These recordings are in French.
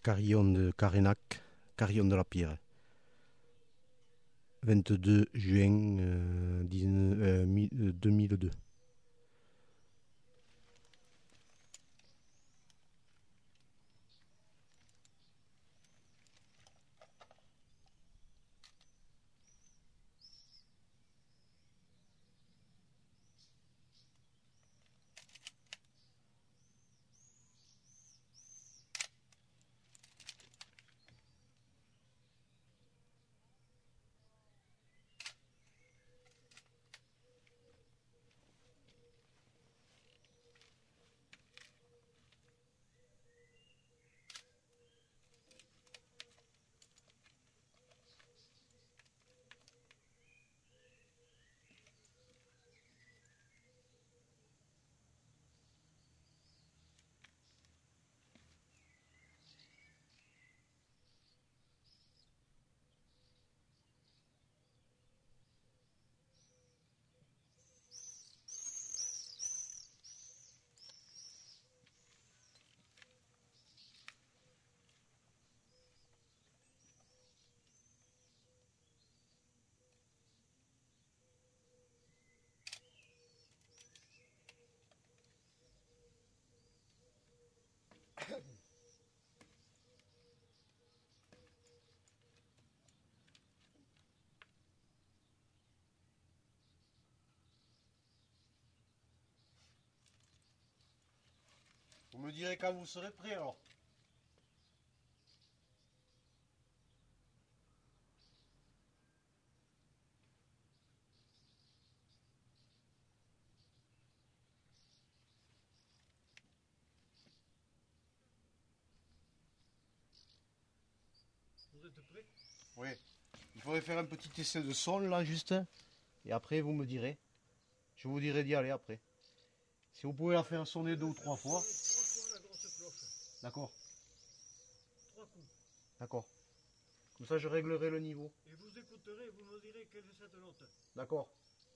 Carillon de Carénac, Carillon de la Pierre. 22 juin 2002. Vous me direz quand vous serez prêt alors. Vous êtes prêts? Oui. Il faudrait faire un petit essai de son là juste. Et après vous me direz. Je vous dirai d'y aller après. Si vous pouvez la faire sonner 2 ou 3 fois. 3 fois la grosse cloche. D'accord. 3 coups. D'accord. Comme ça je réglerai le niveau. Et vous écouterez, vous me direz quelle est cette note. D'accord.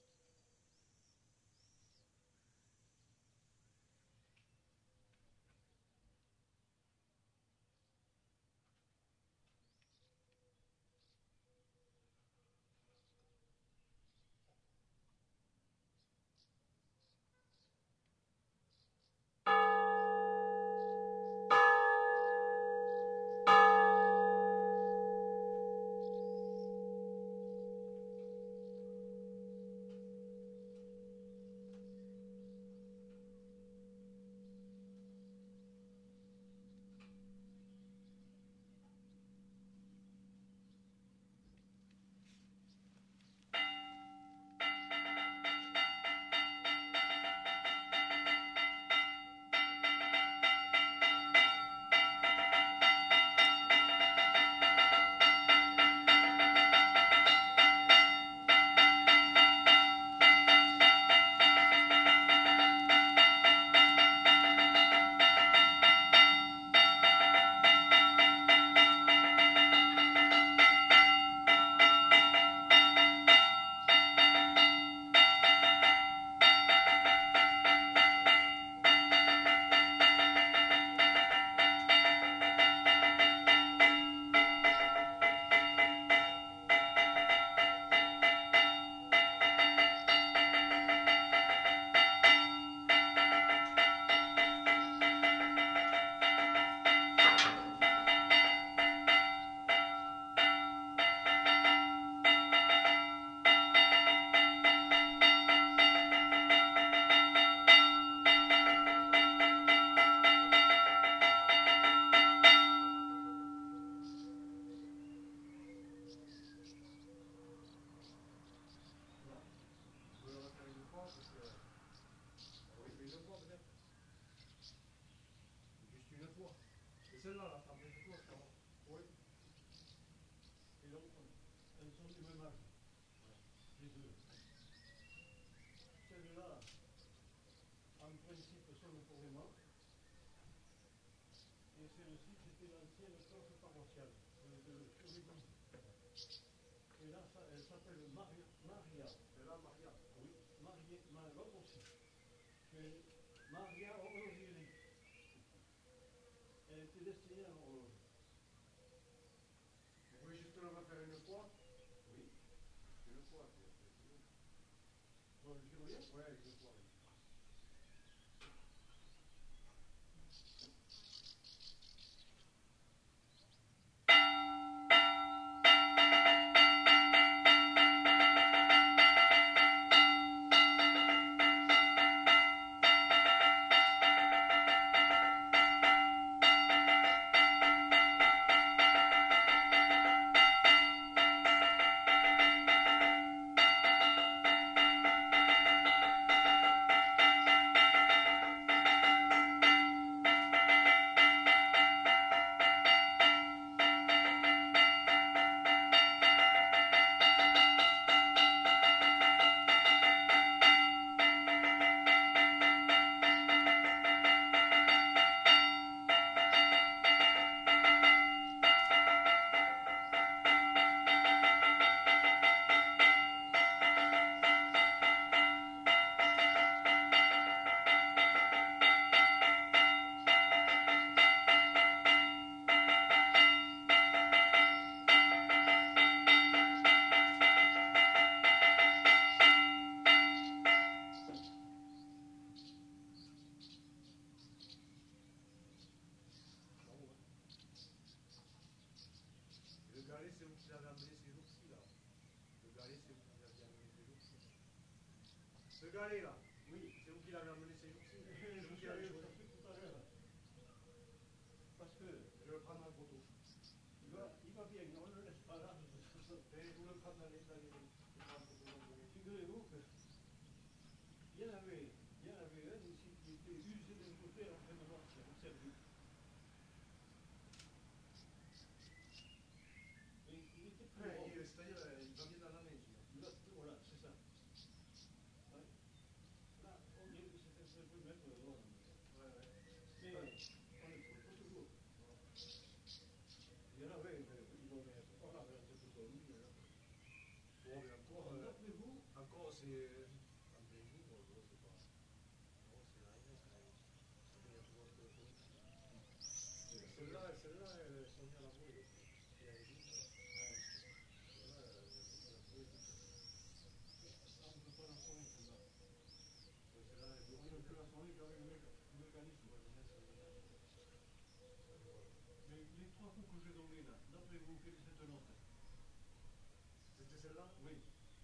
Celle-là, la table de cloche, oui. Et donc, elles sont du même âge. Les deux. Celle-là, en principe, sonne pour les mains. Et celle-ci, c'était l'ancienne cloche paroissiale, sur les bouts. Et là, elle s'appelle Maria. C'est là, Maria. Oui, l'autre aussi. C'est Maria Horlogerie. Elle était destinée à l'horloge. Bon, le tyrolien? Ouais, les deux fois. Le galet, c'est vous qui l'avez amené ces jours-ci, là. Le galet, c'est vous qui l'avez amené ces jours-ci. Ce galet, là. Oui. C'est vous qui l'avez amené ces jours-ci. C'est Je vous qui suis l'avez allé le choisi. chercher tout à l'heure. Parce que Je vais le prendre en photo. il va bien, on ne le laisse pas là. Et vous le prendre dans les Figurez-vous que il y en avait un ici qui était usé d'un côté en train de noircir, observez. Et il était plus Ouais, gros. c'est-à-dire, il va bien dans la main, celui-là. Là, voilà, c'est ça. Ouais. Là, on dirait que c'était un peu mettre le doigt. Ouais, ouais. Mais on ne trouve pas toujours. Il y en avait, on avait un peu comme lui. Bon, mais encore, D'après vous, encore c'est. Après vous, bon, c'est pas. Non, c'est rien, ça. Il y a toujours un peu de. Celle-là, Sonia l'a volée. Elle avait dit ça. Celle-là, Sonia l'a volée. on ne peut pas la soigner celle-là. Celle-là, elle est On ne peut bloquée. la soigner qu'avec le mécanisme. Mais les trois coups que j'ai donnés là, d'après vous, quelle est cette note? C'était celle-là? Oui.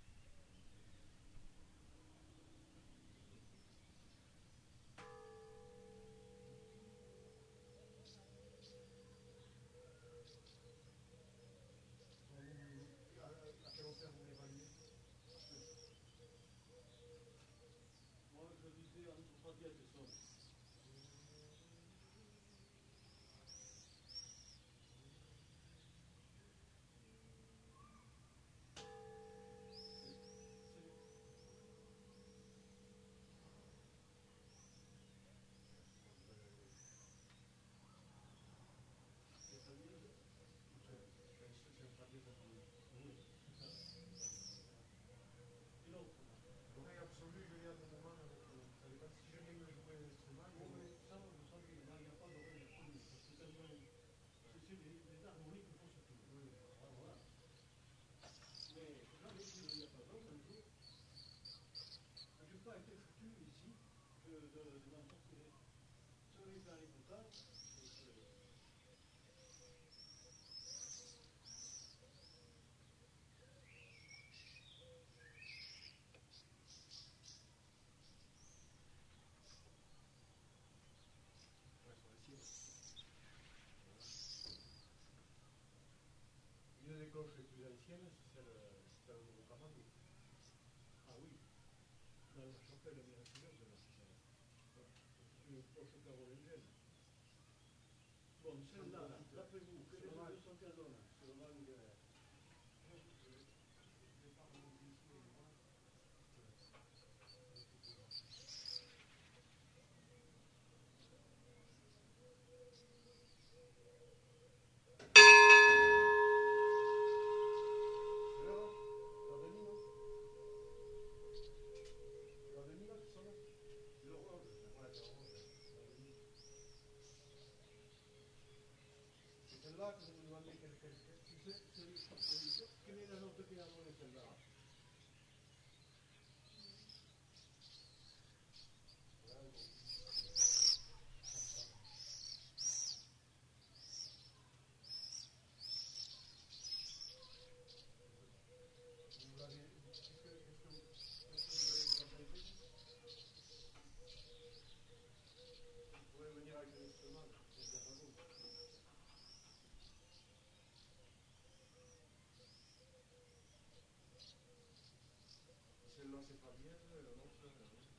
À quelle hauteur vous l'évaluez? Moi, je disais entre pas diète et sol. Et l'autre là? L'oreille absolue, je l'ai à mon moment avec. Ça dépend si je viens me jouer l'instrument. Bon, mais ça, vous savez, là, il n'y a pas d'oreille absolue. Parce que tellement, c'est les harmoniques qu'il faut se trouver. Oui. Ah, voilà. Mais j'avais dit il n'y a pas longtemps, un jour, je n'ai pas été foutu ici de m'en sortir. Ça avait été un écoutage. Ouais, sur les ciels. Une des cloches les plus anciennes, c'est celle au Rocamadour. Ah oui, dans la chapelle miraculeuse, là, c'est une cloche carolingienne. Bon, celle-là, d'après vous, quelle est le son qu'elle donne sur langue Celle-là que vous me demandez quelle. quelle est la note qu'elle a donnée celle-là? Celle-là c'est pas bien, l'autre.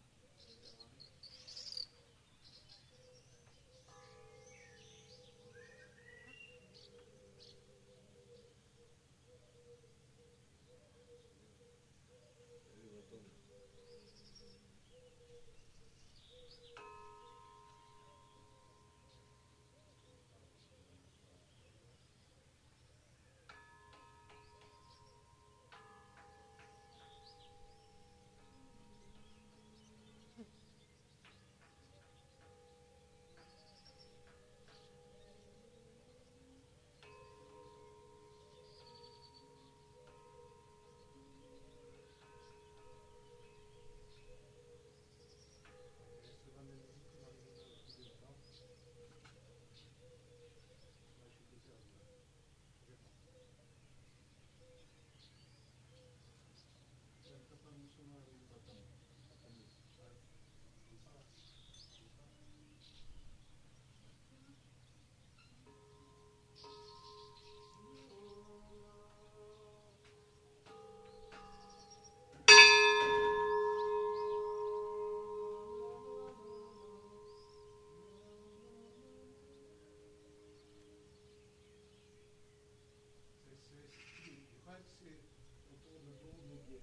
C'est autour de do dièse.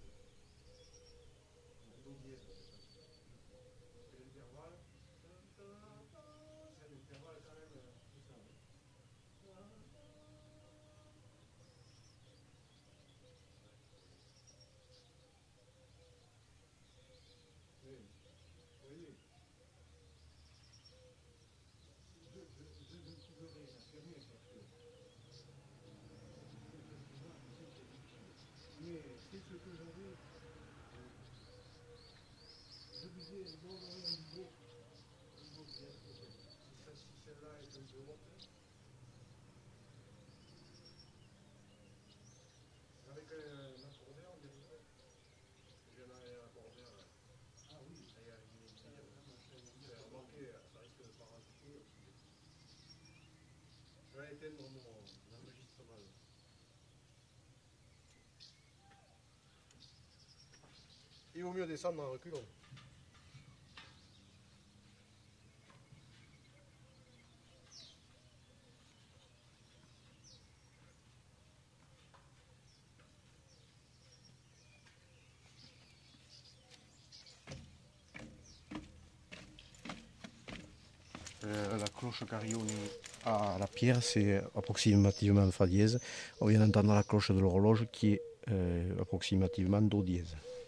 Do dièse. C'est l'intervalle. C'est l'intervalle quand même. C'est ça. Oui. Oui. Je ne trouverai jamais parce que. Mais c'est ce que j'avais. Je disais, bon, un beau. Si celle-là est un peu haute, avec un accordeur, bien sûr. J'ai un accordeur. Ah oui, il y a j'ai remarqué, ça risque de pas rajouter. Je vais éteindre mon enregistrement. Il vaut mieux descendre en reculant. La cloche carillonnée à la pierre, c'est approximativement Fa dièse. On vient d'entendre la cloche de l'horloge qui est approximativement Do dièse.